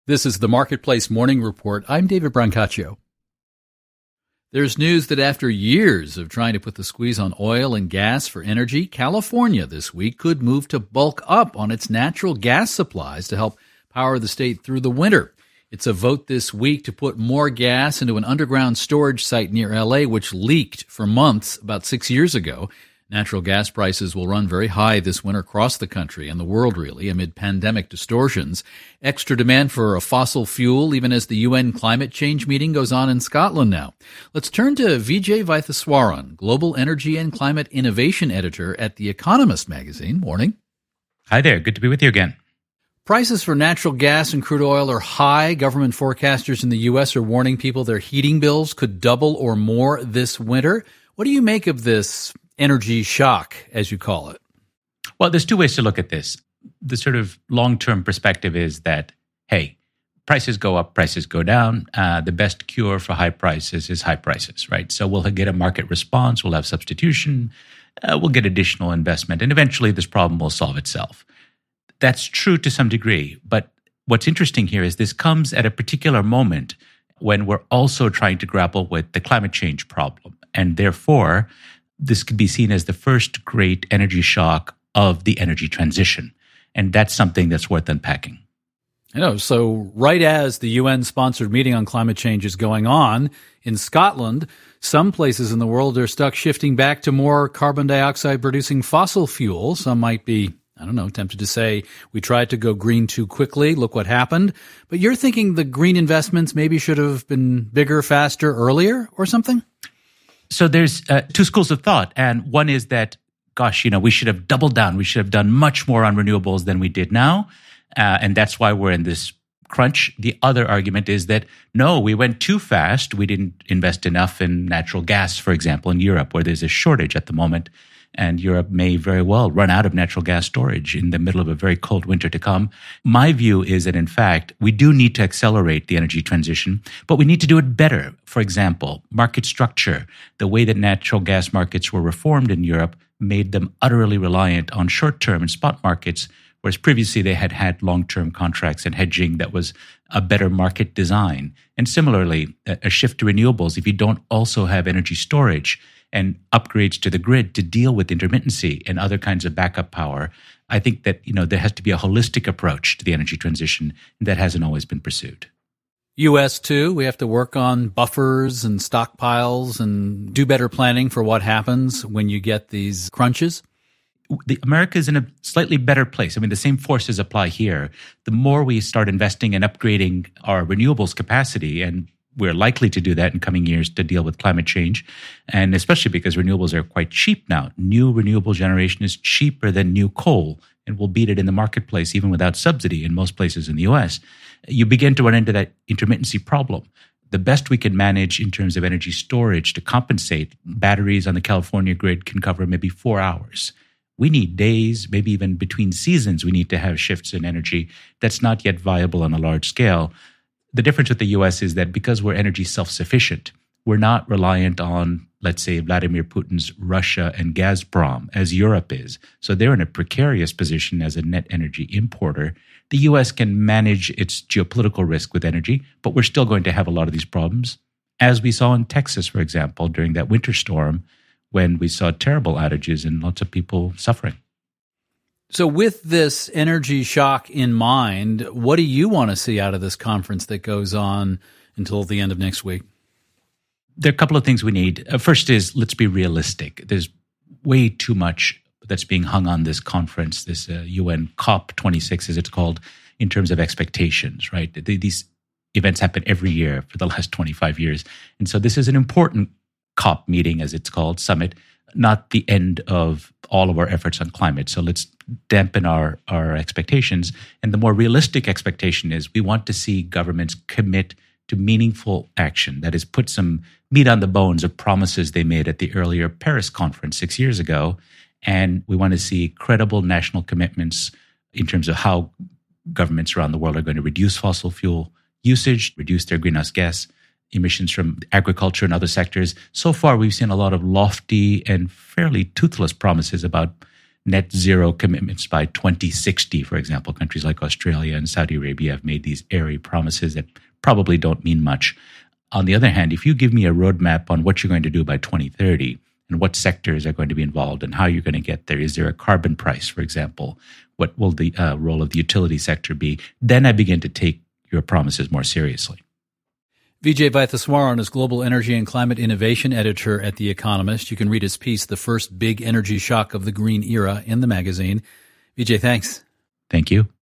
This is the Marketplace Morning Report. I'm David Brancaccio. There's news that after years of trying to put the squeeze on oil and gas for energy, California this week could move to bulk up on its natural gas supplies to help power the state through the winter. It's a vote this week to put more gas into an underground storage site near L.A., which leaked for months about 6 years ago. Natural gas prices will run very high this winter across the country and the world, really, amid pandemic distortions. Extra demand for a fossil fuel, even as the UN climate change meeting goes on in Scotland now. Let's turn to Vijay Vaitheswaran, Global Energy and Climate Innovation Editor at The Economist magazine. Morning. Hi there. Good to be with you again. Prices for natural gas and crude oil are high. Government forecasters in the U.S. are warning people their heating bills could double or more this winter. What do you make of this energy shock, as you call it? Well, there's two ways to look at this. The sort of long-term perspective is that, hey, prices go up, prices go down. The best cure for high prices is high prices, right? So we'll get a market response, we'll have substitution, we'll get additional investment, and eventually this problem will solve itself. That's true to some degree, but what's interesting here is this comes at a particular moment when we're also trying to grapple with the climate change problem, and therefore this could be seen as the first great energy shock of the energy transition. And that's something that's worth unpacking. I know. So right as the UN-sponsored meeting on climate change is going on, in Scotland, some places in the world are stuck shifting back to more carbon dioxide-producing fossil fuel. Some might be, tempted to say, we tried to go green too quickly. Look what happened. But you're thinking the green investments maybe should have been bigger, faster, earlier or something? So there's two schools of thought. And one is that, we should have doubled down. We should have done much more on renewables than we did now. And that's why we're in this crunch. The other argument is that, no, we went too fast. We didn't invest enough in natural gas, for example, in Europe, where there's a shortage at the moment. And Europe may very well run out of natural gas storage in the middle of a very cold winter to come. My view is that, in fact, we do need to accelerate the energy transition, but we need to do it better. For example, market structure, the way that natural gas markets were reformed in Europe made them utterly reliant on short-term and spot markets, whereas previously they had long-term contracts and hedging that was a better market design. And similarly, a shift to renewables, if you don't also have energy storage and upgrades to the grid to deal with intermittency and other kinds of backup power, I think that there has to be a holistic approach to the energy transition that hasn't always been pursued. U.S. too, we have to work on buffers and stockpiles and do better planning for what happens when you get these crunches. America is in a slightly better place. The same forces apply here. The more we start investing and upgrading our renewables capacity, and we're likely to do that in coming years to deal with climate change, and especially because renewables are quite cheap now. New renewable generation is cheaper than new coal, and we'll beat it in the marketplace even without subsidy in most places in the U.S. You begin to run into that intermittency problem. The best we can manage in terms of energy storage to compensate, batteries on the California grid can cover maybe 4 hours. We need days, maybe even between seasons, we need to have shifts in energy. That's not yet viable on a large scale. The difference with the U.S. is that because we're energy self-sufficient, we're not reliant on, let's say, Vladimir Putin's Russia and Gazprom, as Europe is. So they're in a precarious position as a net energy importer. The U.S. can manage its geopolitical risk with energy, but we're still going to have a lot of these problems, as we saw in Texas, for example, during that winter storm, when we saw terrible outages and lots of people suffering. So with this energy shock in mind, what do you want to see out of this conference that goes on until the end of next week? There are a couple of things we need. First is, let's be realistic. There's way too much that's being hung on this conference, this UN COP26, as it's called, in terms of expectations, right? These events happen every year for the last 25 years. And so this is an important COP meeting, as it's called, summit, not the end of all of our efforts on climate. So let's dampen our expectations. And the more realistic expectation is we want to see governments commit to meaningful action, that is, put some meat on the bones of promises they made at the earlier Paris conference 6 years ago. And we want to see credible national commitments in terms of how governments around the world are going to reduce fossil fuel usage, reduce their greenhouse gas emissions from agriculture and other sectors. So far, we've seen a lot of lofty and fairly toothless promises about net zero commitments by 2060, for example. Countries like Australia and Saudi Arabia have made these airy promises that probably don't mean much. On the other hand, if you give me a roadmap on what you're going to do by 2030 and what sectors are going to be involved and how you're going to get there, is there a carbon price, for example? What will the role of the utility sector be? Then I begin to take your promises more seriously. Vijay Vaitheswaran is Global Energy and Climate Innovation Editor at The Economist. You can read his piece, The First Big Energy Shock of the Green Era, in the magazine. Vijay, thanks. Thank you.